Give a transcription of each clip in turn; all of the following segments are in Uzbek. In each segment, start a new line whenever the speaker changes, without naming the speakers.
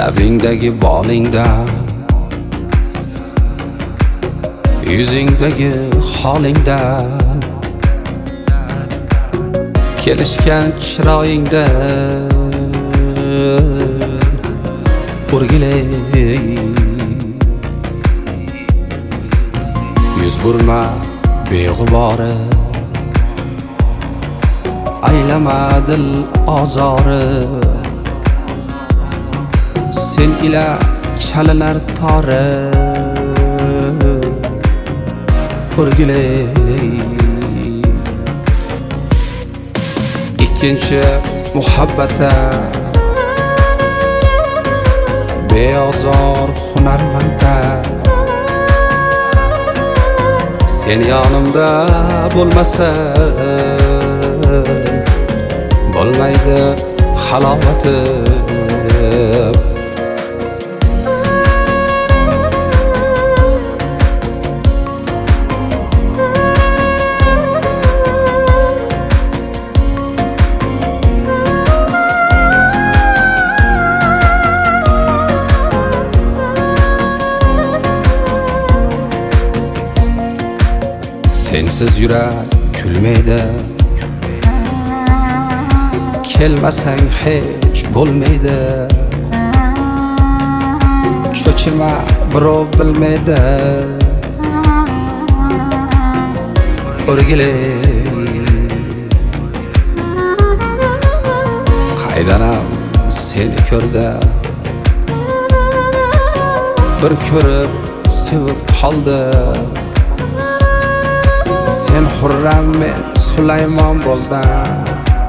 Labingdagi bolingdan, yuzingdagi holingdan, kelishgan chiroyingdan o'rgilay. Yuz burma beg'ubori, aylama dil ozori. Sen ila chalinar tori o'rgilay. Ikkinchi muhabbata beozor hunarmanda. Sen yonimda bo'lmasang bo'lmaydi halovatim. Sensiz yurak kulmaydi, kelmasang hech bo'lmaydi. Cho'chima birov bilmaydi, o'rgilay. Qaydanam seni ko'rdi, bir ko'rib sevib qoldim. Sen Xurram, men Sulaymon bo'ldim,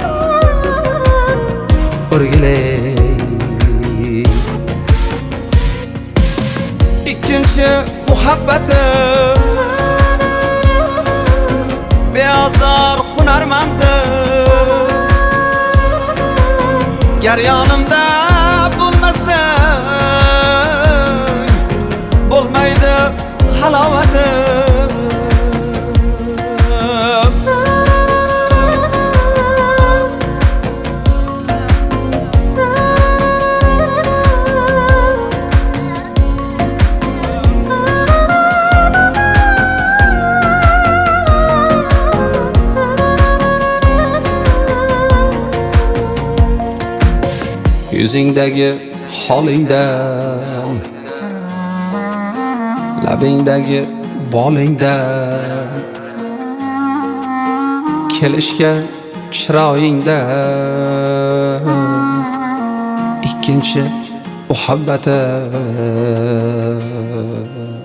o'rgilay. Ikkinchi muhabbatim beozor hunarmandim. Gar yonimda bo'lmasang bo'lmaydi halovatim. Yuzingdagi holingdan, labingdagi bolingdan, kelishgan chiroyingdan ikkinchi muhabbatim.